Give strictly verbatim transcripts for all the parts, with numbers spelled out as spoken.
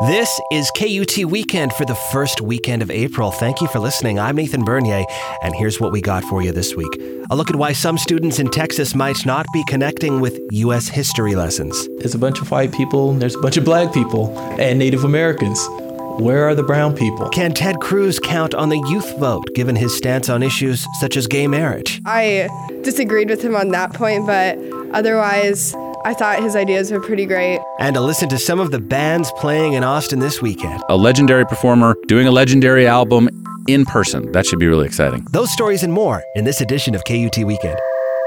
This is K U T Weekend for the first weekend of April. Thank you for listening. I'm Nathan Bernier, and here's what we got for you this week. A look at why some students in Texas might not be connecting with U S history lessons. There's a bunch of white people, there's a bunch of black people, and Native Americans. Where are the brown people? Can Ted Cruz count on the youth vote, given his stance on issues such as gay marriage? I disagreed with him on that point, but otherwise, I thought his ideas were pretty great. And to listen to some of the bands playing in Austin this weekend. A legendary performer doing a legendary album in person. That should be really exciting. Those stories and more in this edition of K U T Weekend.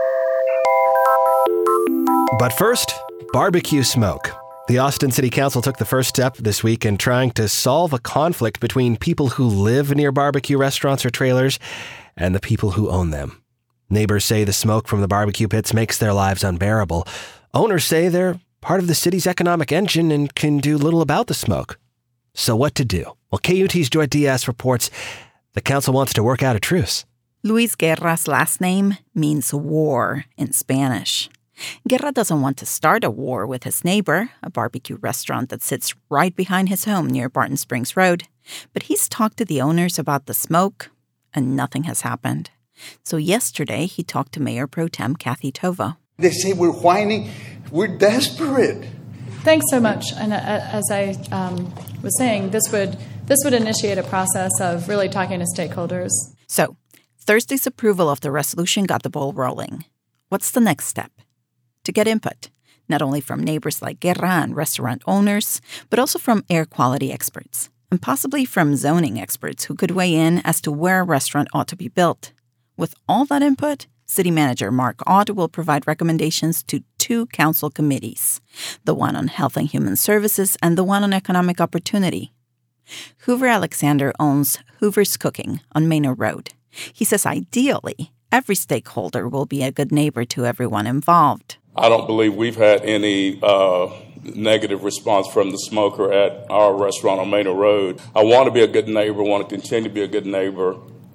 But first, barbecue smoke. The Austin City Council took the first step this week in trying to solve a conflict between people who live near barbecue restaurants or trailers and the people who own them. Neighbors say the smoke from the barbecue pits makes their lives unbearable. Owners say they're part of the city's economic engine and can do little about the smoke. So what to do? Well, K U T's Joy Diaz reports the council wants to work out a truce. Luis Guerra's last name means war in Spanish. Guerra doesn't want to start a war with his neighbor, a barbecue restaurant that sits right behind his home near Barton Springs Road. But he's talked to the owners about the smoke, and nothing has happened. So yesterday, he talked to Mayor Pro Tem Kathy Tovo. They say we're whining. We're desperate. Thanks so much. And uh, as I um, was saying, this would this would initiate a process of really talking to stakeholders. So Thursday's approval of the resolution got the ball rolling. What's the next step? To get input, not only from neighbors like Guerra and restaurant owners, but also from air quality experts, and possibly from zoning experts who could weigh in as to where a restaurant ought to be built. With all that input, City Manager Mark Ott will provide recommendations to two council committees, the one on Health and Human Services and the one on Economic Opportunity. Hoover Alexander owns Hoover's Cooking on Manor Road. He says ideally, every stakeholder will be a good neighbor to everyone involved. I don't believe we've had any uh, negative response from the smoker at our restaurant on Manor Road. I want to be a good neighbor, want to continue to be a good neighbor,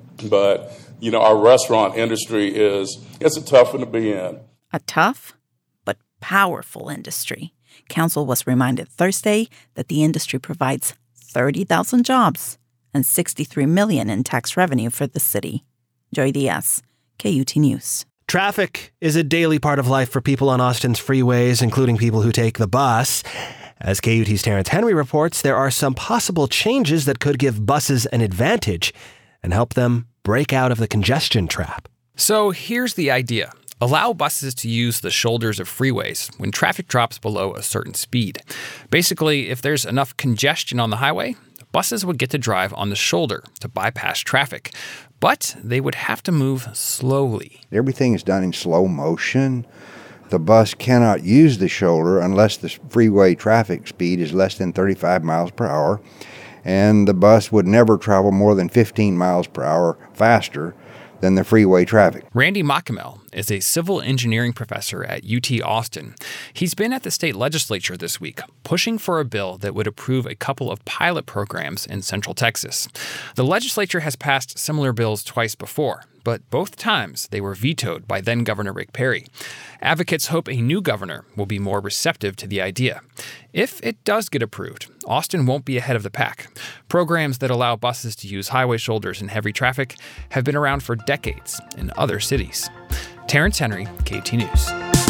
but you know, our restaurant industry is, it's a tough one to be in. A tough but powerful industry. Council was reminded Thursday that the industry provides thirty thousand jobs and sixty-three million dollars in tax revenue for the city. Joy Diaz, K U T News. Traffic is a daily part of life for people on Austin's freeways, including people who take the bus. As K U T's Terrence Henry reports, there are some possible changes that could give buses an advantage and help them break out of the congestion trap. So here's the idea. Allow buses to use the shoulders of freeways when traffic drops below a certain speed. Basically, if there's enough congestion on the highway, buses would get to drive on the shoulder to bypass traffic. But they would have to move slowly. Everything is done in slow motion. The bus cannot use the shoulder unless the freeway traffic speed is less than thirty-five miles per hour. And the bus would never travel more than fifteen miles per hour faster than the freeway traffic. Randy Macamel is a civil engineering professor at U T Austin. He's been at the state legislature this week, pushing for a bill that would approve a couple of pilot programs in Central Texas. The legislature has passed similar bills twice before, but both times they were vetoed by then-Governor Rick Perry. Advocates hope a new governor will be more receptive to the idea. If it does get approved, Austin won't be ahead of the pack. Programs that allow buses to use highway shoulders in heavy traffic have been around for decades in other cities. Terrence Henry, K T News.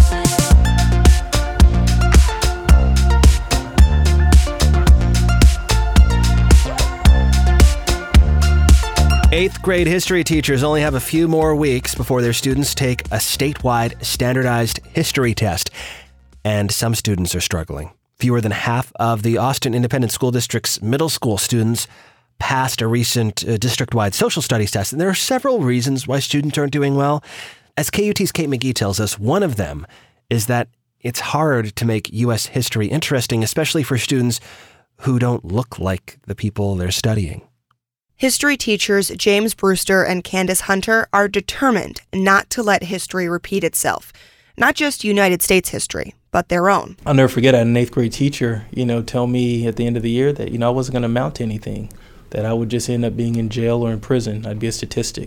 Eighth grade history teachers only have a few more weeks before their students take a statewide standardized history test. And some students are struggling. Fewer than half of the Austin Independent School District's middle school students passed a recent uh, district-wide social studies test. And there are several reasons why students aren't doing well. As K U T's Kate McGee tells us, one of them is that it's hard to make U S history interesting, especially for students who don't look like the people they're studying. History teachers James Brewster and Candace Hunter are determined not to let history repeat itself. Not just United States history, but their own. I'll never forget, I had an eighth grade teacher, you know, tell me at the end of the year that, you know, I wasn't going to amount to anything, that I would just end up being in jail or in prison. I'd be a statistic.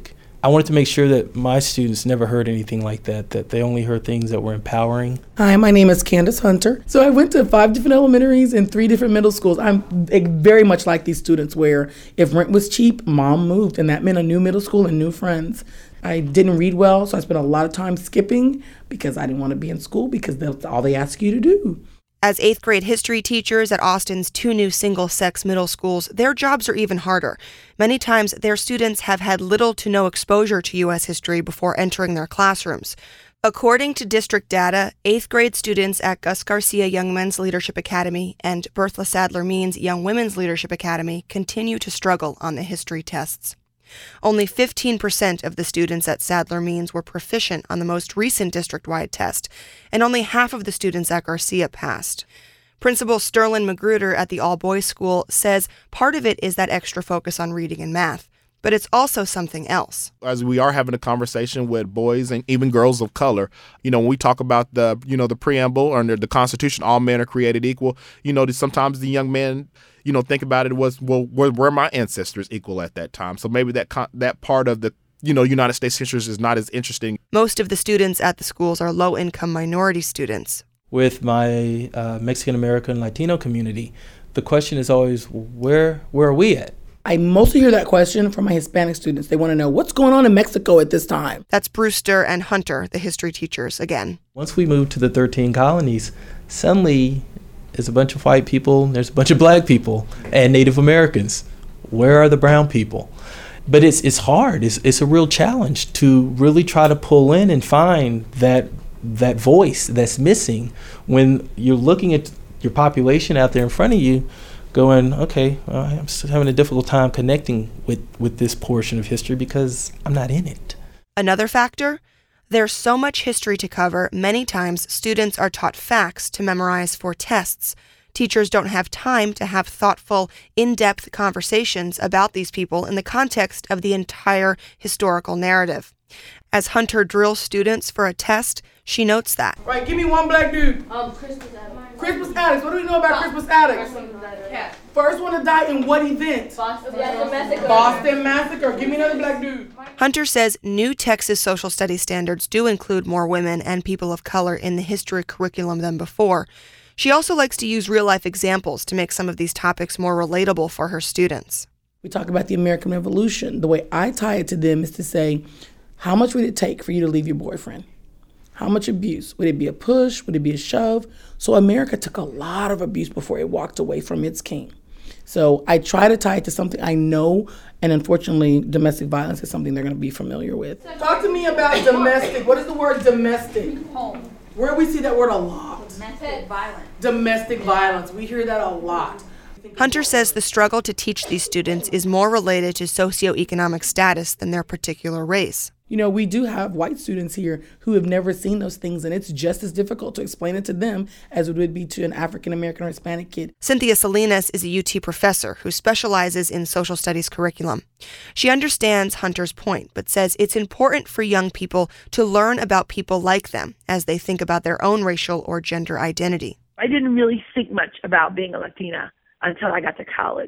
I wanted to make sure that my students never heard anything like that, that they only heard things that were empowering. Hi, my name is Candace Hunter. So I went to five different elementaries and three different middle schools. I'm very much like these students where if rent was cheap, mom moved, and that meant a new middle school and new friends. I didn't read well, so I spent a lot of time skipping because I didn't want to be in school because that's all they ask you to do. As eighth grade history teachers at Austin's two new single-sex middle schools, their jobs are even harder. Many times, their students have had little to no exposure to U S history before entering their classrooms. According to district data, eighth grade students at Gus Garcia Young Men's Leadership Academy and Bertha Sadler Means Young Women's Leadership Academy continue to struggle on the history tests. Only fifteen percent of the students at Sadler Means were proficient on the most recent district-wide test, and only half of the students at Garcia passed. Principal Sterling Magruder at the all-boys school says part of it is that extra focus on reading and math, but it's also something else. As we are having a conversation with boys and even girls of color, you know, when we talk about the, you know, the preamble under the Constitution, all men are created equal, you know, sometimes the young men, you know, think about it was, well, were, were my ancestors equal at that time? So maybe that con- that part of the, you know, United States history is not as interesting. Most of the students at the schools are low-income minority students. With my uh, Mexican-American Latino community, the question is always, where where are we at? I mostly hear that question from my Hispanic students. They want to know what's going on in Mexico at this time. That's Brewster and Hunter, the history teachers, again. Once we moved to the thirteen colonies, suddenly there's a bunch of white people, there's a bunch of black people, and Native Americans. Where are the brown people? But it's it's hard. It's it's a real challenge to really try to pull in and find that that voice that's missing when you're looking at your population out there in front of you, going, okay, well, I'm still having a difficult time connecting with, with this portion of history because I'm not in it. Another factor? There's so much history to cover, many times students are taught facts to memorize for tests. Teachers don't have time to have thoughtful, in-depth conversations about these people in the context of the entire historical narrative. As Hunter drills students for a test, she notes that. Right, give me one black dude. Um, Crispus Attucks. Crispus Attucks. What do we know about Crispus Attucks? First one to die. Yeah. First one to die in what event? Boston Massacre. Boston Massacre. Give me another black dude. Hunter says new Texas social studies standards do include more women and people of color in the history curriculum than before. She also likes to use real-life examples to make some of these topics more relatable for her students. We talk about the American Revolution. The way I tie it to them is to say, how much would it take for you to leave your boyfriend? How much abuse? Would it be a push? Would it be a shove? So America took a lot of abuse before it walked away from its king. So I try to tie it to something I know, and unfortunately, domestic violence is something they're going to be familiar with. Talk to me about domestic. What is the word domestic? Home. Where do we see that word a lot? Domestic violence. Domestic violence. We hear that a lot. Hunter says the struggle to teach these students is more related to socioeconomic status than their particular race. You know, we do have white students here who have never seen those things, and it's just as difficult to explain it to them as it would be to an African-American or Hispanic kid. Cynthia Salinas is a U T professor who specializes in social studies curriculum. She understands Hunter's point, but says it's important for young people to learn about people like them as they think about their own racial or gender identity. I didn't really think much about being a Latina until I got to college.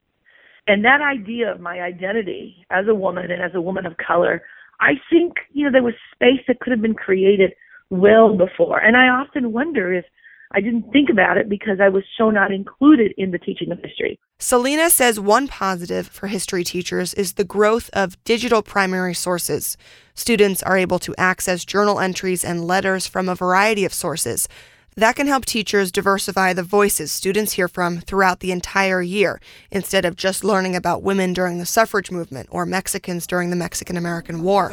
And that idea of my identity as a woman and as a woman of color, I think, you know, there was space that could have been created well before. And I often wonder if I didn't think about it because I was so not included in the teaching of history. Selena says one positive for history teachers is the growth of digital primary sources. Students are able to access journal entries and letters from a variety of sources. That can help teachers diversify the voices students hear from throughout the entire year, instead of just learning about women during the suffrage movement or Mexicans during the Mexican-American War.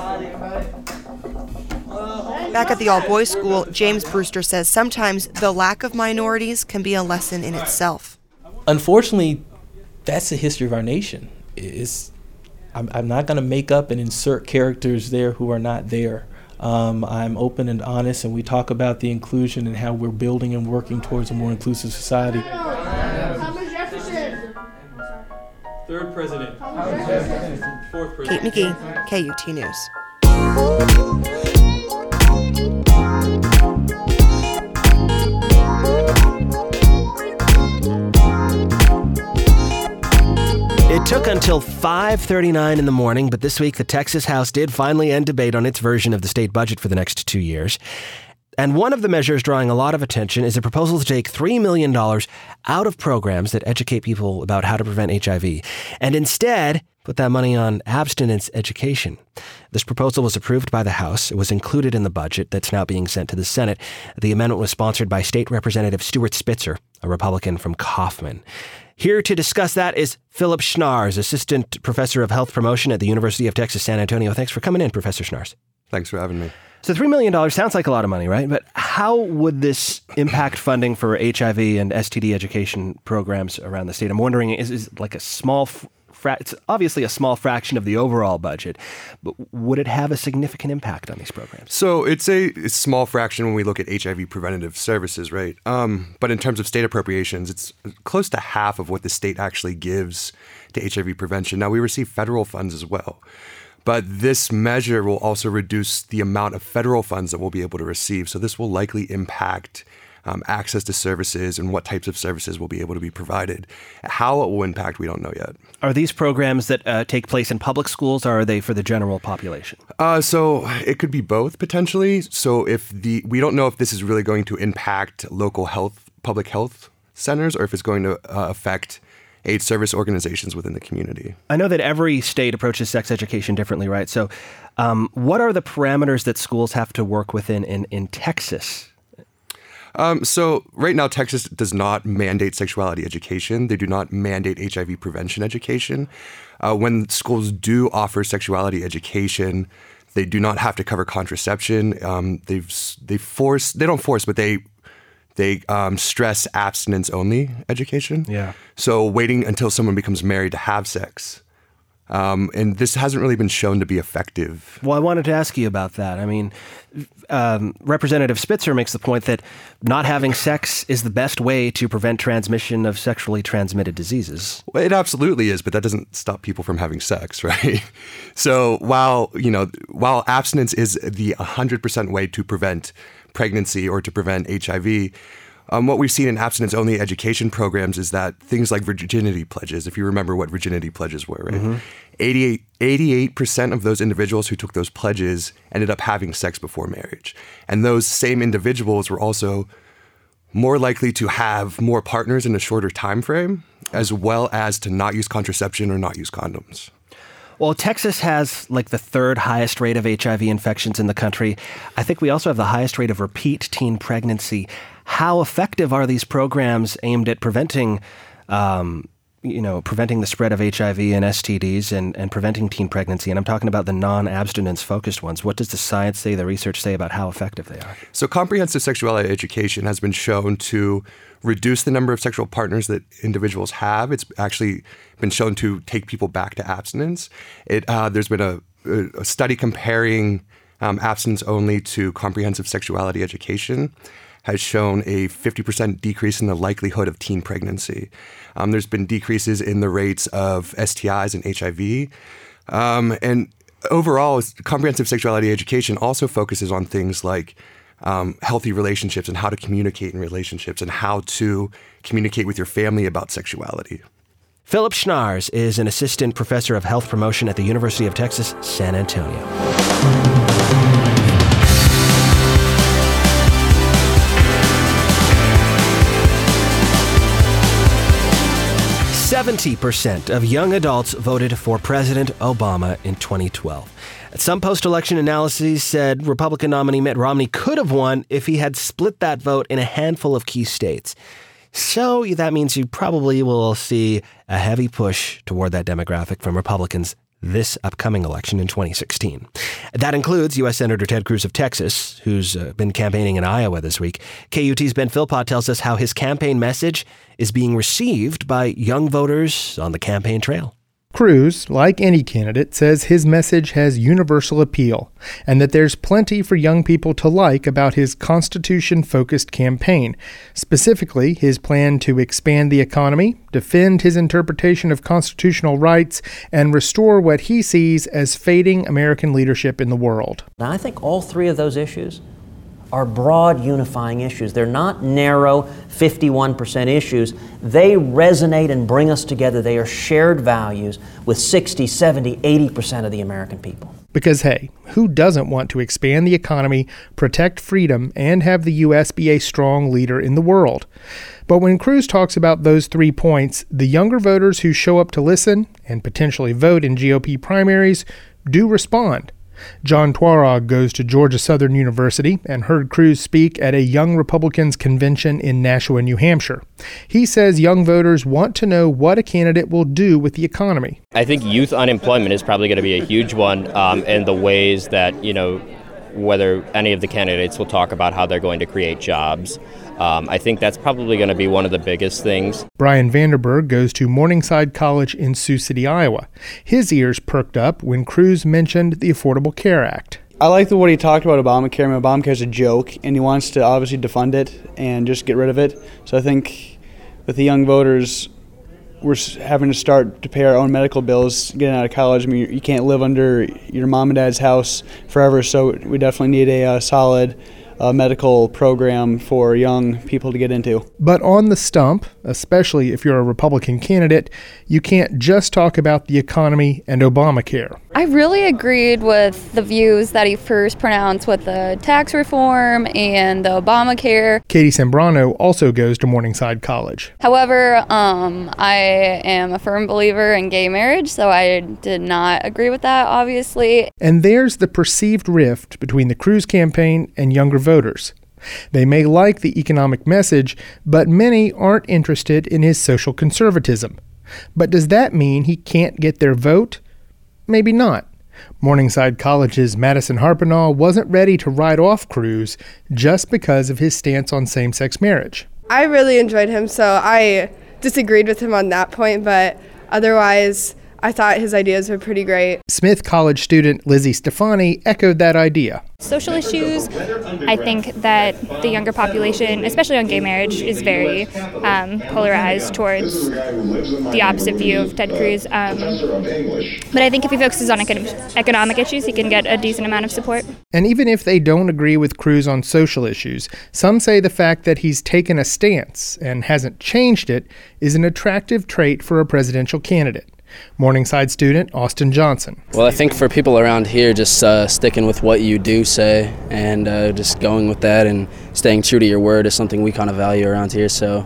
Back at the all-boys school, James Brewster says sometimes the lack of minorities can be a lesson in itself. Unfortunately, that's the history of our nation. It's, I'm, I'm not going to make up and insert characters there who are not there. Um, I'm open and honest, and we talk about the inclusion and how we're building and working towards a more inclusive society. Thomas Jefferson. Third president. Fourth president. Kate McGee, K U T News. It took until five thirty-nine in the morning, but this week the Texas House did finally end debate on its version of the state budget for the next two years. And one of the measures drawing a lot of attention is a proposal to take three million dollars out of programs that educate people about how to prevent H I V, and instead put that money on abstinence education. This proposal was approved by the House. It was included in the budget that's now being sent to the Senate. The amendment was sponsored by State Representative Stuart Spitzer, a Republican from Kaufman. Here to discuss that is Philip Schnarrs, Assistant Professor of Health Promotion at the University of Texas, San Antonio. Thanks for coming in, Professor Schnarrs. Thanks for having me. So three million dollars sounds like a lot of money, right? But how would this impact funding for H I V and S T D education programs around the state? I'm wondering, is it like a small, fra- it's obviously a small fraction of the overall budget, but would it have a significant impact on these programs? So it's a, a small fraction when we look at H I V preventative services, right? Um, but in terms of state appropriations, it's close to half of what the state actually gives to H I V prevention. Now, we receive federal funds as well. But this measure will also reduce the amount of federal funds that we'll be able to receive. So this will likely impact um, access to services and what types of services will be able to be provided. How it will impact, we don't know yet. Are these programs that uh, take place in public schools, or are they for the general population? Uh, so it could be both, potentially. So if the we don't know if this is really going to impact local health, public health centers, or if it's going to uh, affect AIDS service organizations within the community. I know that every state approaches sex education differently, right? So um, what are the parameters that schools have to work within in, in Texas? Um, so right now, Texas does not mandate sexuality education. They do not mandate H I V prevention education. Uh, when schools do offer sexuality education, they do not have to cover contraception. Um, they've they force they don't force, but they They um, stress abstinence-only education. Yeah. So waiting until someone becomes married to have sex. Um, and this hasn't really been shown to be effective. Well, I wanted to ask you about that. I mean, um, Representative Spitzer makes the point that not having sex is the best way to prevent transmission of sexually transmitted diseases. Well, it absolutely is, but that doesn't stop people from having sex, right? So while, you know, while abstinence is the one hundred percent way to prevent pregnancy or to prevent H I V, um, what we've seen in abstinence-only education programs is that things like virginity pledges, if you remember what virginity pledges were, right? Mm-hmm. eighty-eight, eighty-eight percent of those individuals who took those pledges ended up having sex before marriage. And those same individuals were also more likely to have more partners in a shorter time frame, as well as to not use contraception or not use condoms. Well, Texas has like the third highest rate of H I V infections in the country. I think we also have the highest rate of repeat teen pregnancy. How effective are these programs aimed at preventing, um, you know, preventing the spread of H I V and S T Ds and, and preventing teen pregnancy? And I'm talking about the non-abstinence focused ones. What does the science say, the research say about how effective they are? So comprehensive sexuality education has been shown to reduce the number of sexual partners that individuals have. It's actually been shown to take people back to abstinence. It uh, there's been a, a study comparing um, abstinence only to comprehensive sexuality education has shown a fifty percent decrease in the likelihood of teen pregnancy. Um, there's been decreases in the rates of S T Is and H I V. Um, and overall, comprehensive sexuality education also focuses on things like Um, healthy relationships and how to communicate in relationships and how to communicate with your family about sexuality. Philip Schnarrs is an assistant professor of health promotion at the University of Texas, San Antonio. seventy percent of young adults voted for President Obama in twenty twelve. Some post-election analyses said Republican nominee Mitt Romney could have won if he had split that vote in a handful of key states. So that means you probably will see a heavy push toward that demographic from Republicans this upcoming election in twenty sixteen. That includes U S Senator Ted Cruz of Texas, who's uh, been campaigning in Iowa this week. K U T's Ben Philpott tells us how his campaign message is being received by young voters on the campaign trail. Cruz, like any candidate, says his message has universal appeal and that there's plenty for young people to like about his Constitution-focused campaign, specifically his plan to expand the economy, defend his interpretation of constitutional rights, and restore what he sees as fading American leadership in the world. Now, I think all three of those issues are broad unifying issues. They're not narrow fifty-one percent issues. They resonate and bring us together. They are shared values with sixty, seventy, eighty percent of the American people. Because, hey, who doesn't want to expand the economy, protect freedom, and have the U S be a strong leader in the world? But when Cruz talks about those three points, the younger voters who show up to listen and potentially vote in G O P primaries do respond. John Twarog goes to Georgia Southern University and heard Cruz speak at a Young Republicans convention in Nashua, New Hampshire. He says young voters want to know what a candidate will do with the economy. I think youth unemployment is probably going to be a huge one, um, and the ways that, you know, whether any of the candidates will talk about how they're going to create jobs. Um, I think that's probably going to be one of the biggest things. Brian Vanderberg goes to Morningside College in Sioux City, Iowa. His ears perked up when Cruz mentioned the Affordable Care Act. I like the what he talked about Obamacare. I mean, Obamacare is a joke, and he wants to obviously defund it and just get rid of it. So I think with the young voters, we're having to start to pay our own medical bills getting out of college. I mean, you can't live under your mom and dad's house forever, so we definitely need a, a solid uh, medical program for young people to get into. But on the stump, especially if you're a Republican candidate, you can't just talk about the economy and Obamacare. I really agreed with the views that he first pronounced with the tax reform and the Obamacare. Katie Sembrano also goes to Morningside College. However, um, I am a firm believer in gay marriage, so I did not agree with that, obviously. And there's the perceived rift between the Cruz campaign and younger voters. They may like the economic message, but many aren't interested in his social conservatism. But does that mean he can't get their vote? Maybe not. Morningside College's Madison Harpinaugh wasn't ready to write off Cruz just because of his stance on same-sex marriage. I really enjoyed him, so I disagreed with him on that point, but otherwise, I thought his ideas were pretty great. Smith College student Lizzie Stefani echoed that idea. Social issues, I think that the younger population, especially on gay marriage, is very um, polarized towards the opposite view of Ted Cruz. Um, but I think if he focuses on econ- economic issues, he can get a decent amount of support. And even if they don't agree with Cruz on social issues, some say the fact that he's taken a stance and hasn't changed it is an attractive trait for a presidential candidate. Morningside student Austin Johnson. Well, I think for people around here, just uh, sticking with what you do say and uh, just going with that and staying true to your word is something we kind of value around here. So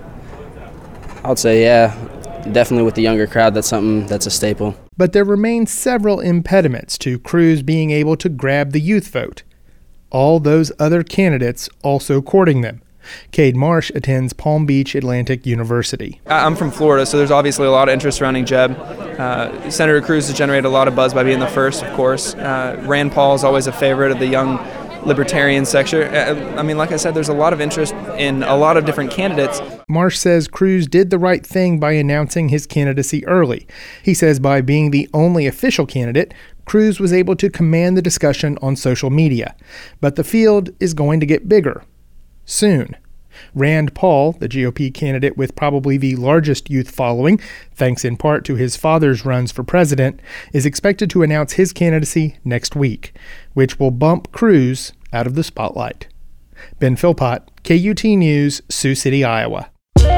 I would say, yeah, definitely with the younger crowd, that's something that's a staple. But there remain several impediments to Cruz being able to grab the youth vote. All those other candidates also courting them. Cade Marsh attends Palm Beach Atlantic University. I'm from Florida, so there's obviously a lot of interest surrounding Jeb. Uh, Senator Cruz has generated a lot of buzz by being the first, of course. Uh, Rand Paul is always a favorite of the young libertarian sector. I mean, like I said, there's a lot of interest in a lot of different candidates. Marsh says Cruz did the right thing by announcing his candidacy early. He says by being the only official candidate, Cruz was able to command the discussion on social media. But the field is going to get bigger. Soon. Rand Paul, the G O P candidate with probably the largest youth following, thanks in part to his father's runs for president, is expected to announce his candidacy next week, which will bump Cruz out of the spotlight. Ben Philpott, K U T News, Sioux City, Iowa.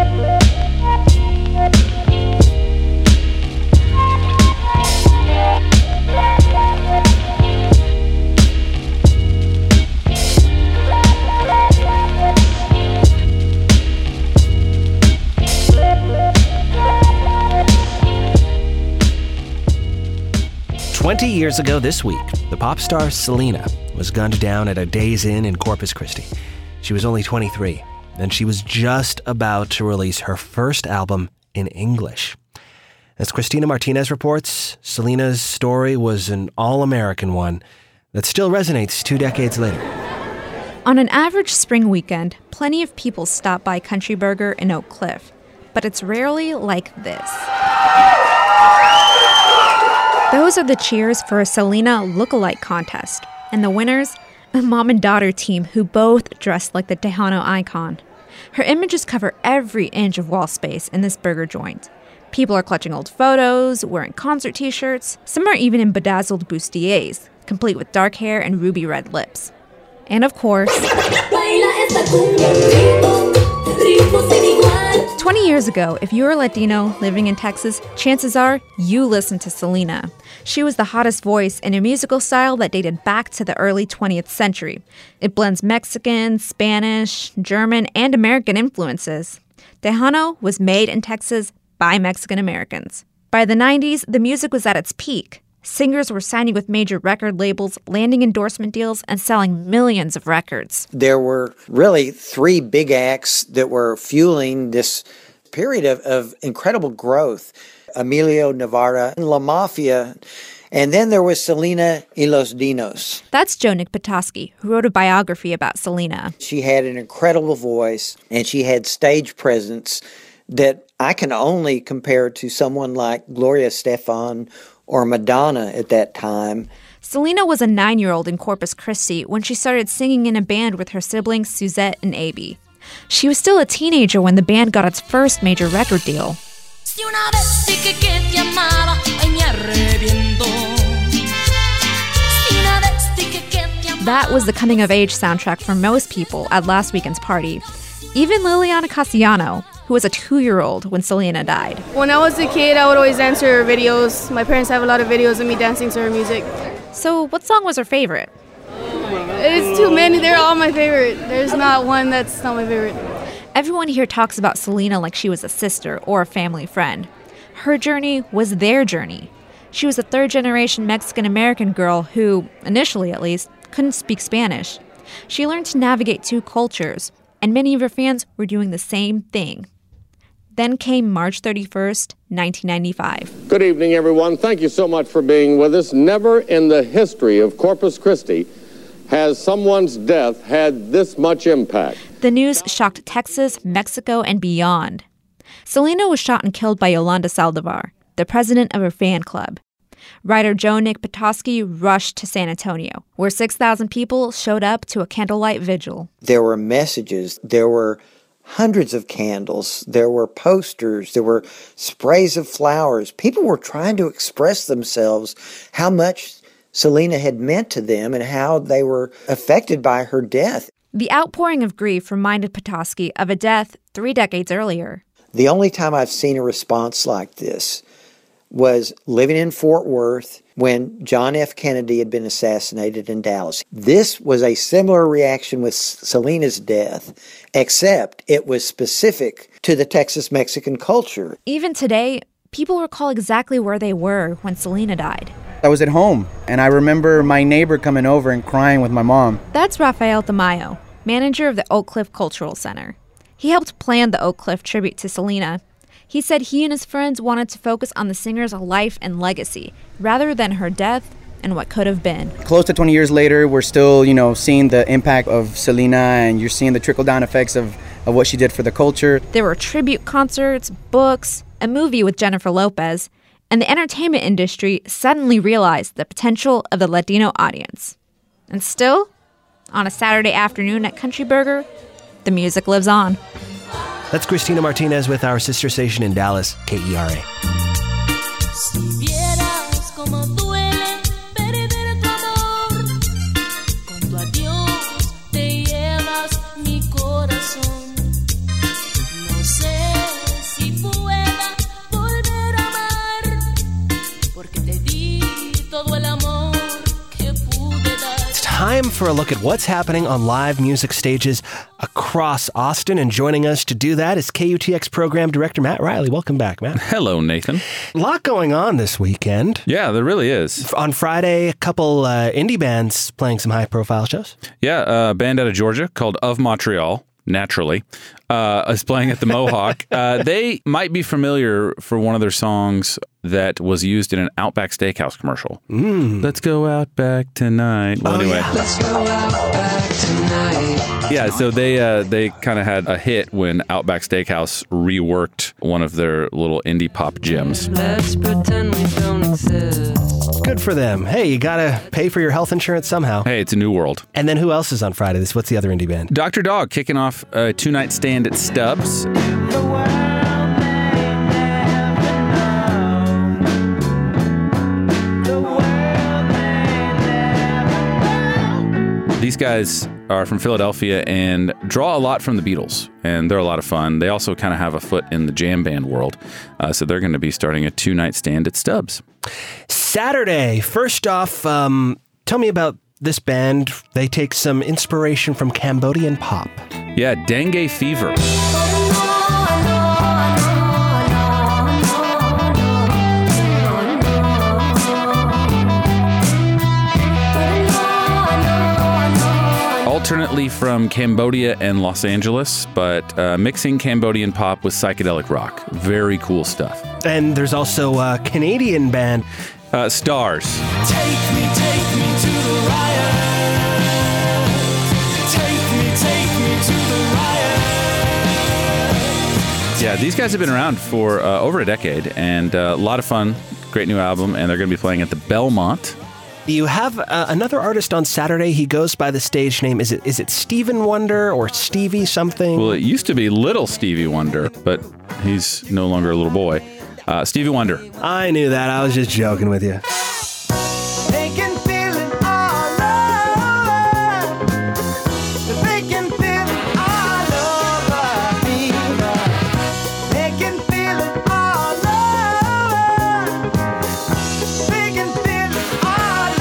Twenty years ago this week, the pop star Selena was gunned down at a Days Inn in Corpus Christi. She was only twenty-three, and she was just about to release her first album in English. As Christina Martinez reports, Selena's story was an all-American one that still resonates two decades later. On an average spring weekend, plenty of people stop by Country Burger in Oak Cliff, but it's rarely like this. Those are the cheers for a Selena look-alike contest, and the winners, a mom and daughter team who both dressed like the Tejano icon. Her images cover every inch of wall space in this burger joint. People are clutching old photos, wearing concert t-shirts, some are even in bedazzled bustiers, complete with dark hair and ruby red lips. And of course, twenty years ago, if you were Latino living in Texas, chances are you listened to Selena. She was the hottest voice in a musical style that dated back to the early twentieth century. It blends Mexican, Spanish, German, and American influences. Tejano was made in Texas by Mexican Americans. By the nineties, the music was at its peak. Singers were signing with major record labels, landing endorsement deals, and selling millions of records. There were really three big acts that were fueling this period of, of incredible growth. Emilio Navarra, La Mafia, and then there was Selena y los Dinos. That's Joe Nick Petoskey, who wrote a biography about Selena. She had an incredible voice, and she had stage presence that I can only compare to someone like Gloria Estefan or Madonna at that time. Selena was a nine-year-old in Corpus Christi when she started singing in a band with her siblings Suzette and Abby. She was still a teenager when the band got its first major record deal. That was the coming-of-age soundtrack for most people at last weekend's party. Even Liliana Cassiano, who was a two-year-old when Selena died. When I was a kid, I would always dance to her videos. My parents have a lot of videos of me dancing to her music. So what song was her favorite? It's too many. They're all my favorite. There's not one that's not my favorite. Everyone here talks about Selena like she was a sister or a family friend. Her journey was their journey. She was a third-generation Mexican-American girl who, initially at least, couldn't speak Spanish. She learned to navigate two cultures, and many of her fans were doing the same thing. Then came March thirty-first, nineteen ninety-five. Good evening, everyone. Thank you so much for being with us. Never in the history of Corpus Christi has someone's death had this much impact. The news shocked Texas, Mexico, and beyond. Selena was shot and killed by Yolanda Saldivar, the president of her fan club. Writer Joe Nick Petoskey rushed to San Antonio, where six thousand people showed up to a candlelight vigil. There were messages, there were hundreds of candles, there were posters, there were sprays of flowers. People were trying to express themselves how much Selena had meant to them and how they were affected by her death. The outpouring of grief reminded Petoskey of a death three decades earlier. The only time I've seen a response like this was living in Fort Worth when John F. Kennedy had been assassinated in Dallas. This was a similar reaction with Selena's death, except it was specific to the Texas-Mexican culture. Even today, people recall exactly where they were when Selena died. I was at home, and I remember my neighbor coming over and crying with my mom. That's Rafael Tamayo, manager of the Oak Cliff Cultural Center. He helped plan the Oak Cliff tribute to Selena. He said he and his friends wanted to focus on the singer's life and legacy, rather than her death and what could have been. Close to twenty years later, we're still, you know, seeing the impact of Selena, and you're seeing the trickle-down effects of, of what she did for the culture. There were tribute concerts, books, a movie with Jennifer Lopez, and the entertainment industry suddenly realized the potential of the Latino audience. And still, on a Saturday afternoon at Country Burger, the music lives on. That's Christina Martinez with our sister station in Dallas, K E R A. Time for a look at what's happening on live music stages across Austin. And joining us to do that is K U T X Program Director Matt Riley. Welcome back, Matt. Hello, Nathan. A lot going on this weekend. Yeah, there really is. On Friday, a couple uh, indie bands playing some high-profile shows. Yeah, a band out of Georgia called Of Montreal, naturally, uh, is playing at the Mohawk. uh, they might be familiar for one of their songs that was used in an Outback Steakhouse commercial. Mm. Let's go out back tonight. Well, oh, anyway. Yeah. Let's go out back tonight. Yeah, so they uh, they kind of had a hit when Outback Steakhouse reworked one of their little indie pop gems. Let's pretend we don't exist. Good for them. Hey, you gotta pay for your health insurance somehow. Hey, it's a new world. And then who else is on Friday? This what's the other indie band? Doctor Dog kicking off a two-night stand at Stubbs. These guys are from Philadelphia and draw a lot from the Beatles, and they're a lot of fun. They also kind of have a foot in the jam band world, uh, so they're going to be starting a two-night stand at Stubbs. Saturday, first off, um, tell me about this band. They take some inspiration from Cambodian pop. Yeah, Dengue Fever. Alternately from Cambodia and Los Angeles, but uh, mixing Cambodian pop with psychedelic rock. Very cool stuff. And there's also a Canadian band, uh, Stars. Take me, take me to the riot. Take me, take me to the riot. Yeah, these guys have been around for uh, over a decade, and uh, a lot of fun. Great new album, and they're going to be playing at the Belmont. You have uh, another artist on Saturday. He goes by the stage name. Is it is it Stephen Wonder or Stevie something? Well, it used to be Little Stevie Wonder, but he's no longer a little boy. Uh, Stevie Wonder. I knew that. I was just joking with you. They can feel it all over. They can feel it all over me. They can feel it all over. They can feel it all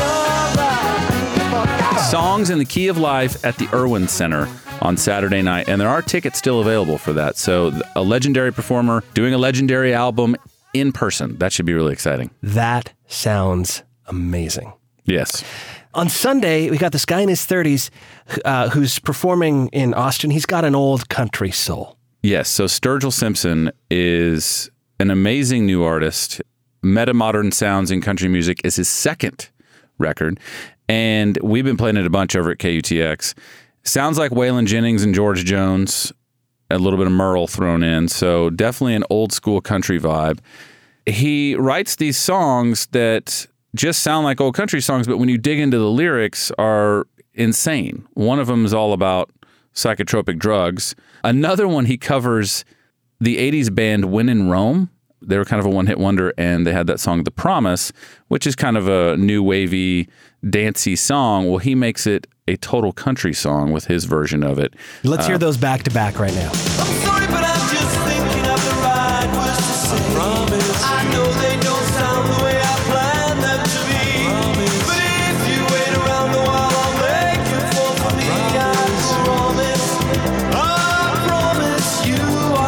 over. Songs in the Key of Life at the Irwin Center on Saturday night, and there are tickets still available for that. So a legendary performer doing a legendary album in person. That should be really exciting. That sounds amazing. Yes. On Sunday, we got this guy in his thirties uh, who's performing in Austin. He's got an old country soul. Yes. So Sturgill Simpson is an amazing new artist. Meta-modern sounds in country music is his second record. And we've been playing it a bunch over at K U T X. Sounds like Waylon Jennings and George Jones, a little bit of Merle thrown in. So definitely an old school country vibe. He writes these songs that just sound like old country songs, but when you dig into the lyrics are insane. One of them is all about psychotropic drugs. Another one, he covers the eighties band When in Rome. They were kind of a one-hit wonder, and they had that song The Promise, which is kind of a new wavy, dancey song. Well, he makes it a total country song with his version of it. Let's uh, hear those back to back right now. I'm sorry, but I'm just thinking of the right words to say. I promise. I know they don't sound the way I planned them to be. Promise. But if you wait around the while, I'll make you fall for me. Promise. I promise. I promise you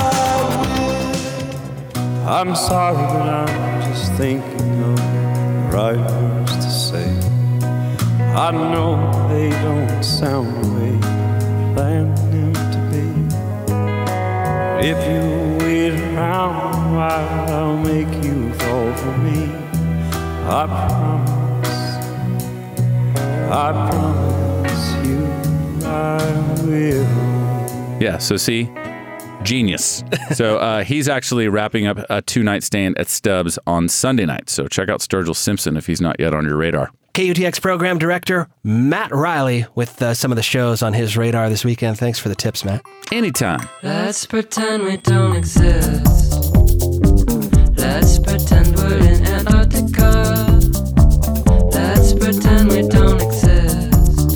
I will. I'm sorry, but I'm just thinking of the right words to say. I know they don't sound the way I planned them to be. If you wait around a while, I'll make you fall for me. I promise, I promise you I will. Yeah, so see, genius. So uh, he's actually wrapping up a two-night stand at Stubbs on Sunday night. So check out Sturgill Simpson if he's not yet on your radar. K U T X program director Matt Riley with uh, some of the shows on his radar this weekend. Thanks for the tips, Matt. Anytime. Let's pretend we don't exist. Let's pretend we're in Antarctica. Let's pretend we don't exist.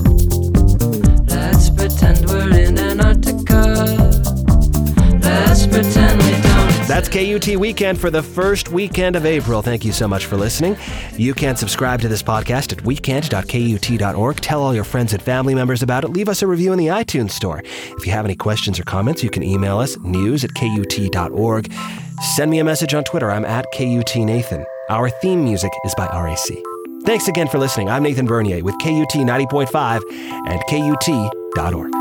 Let's pretend we're in Antarctica. Let's pretend we don't exist. That's K U T Weekend for the first weekend of April. Thank you so much for listening. You can subscribe to this podcast at weekend dot k u t dot org. Tell all your friends and family members about it. Leave us a review in the iTunes store. If you have any questions or comments, you can email us, news at k u t dot org. Send me a message on Twitter. I'm at K U T Nathan. Our theme music is by R A C. Thanks again for listening. I'm Nathan Bernier with K U T ninety point five and K U T dot org.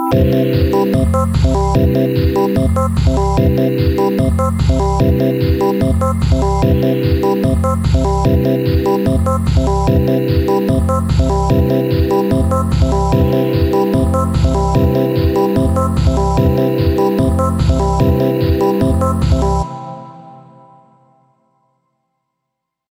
Thank you.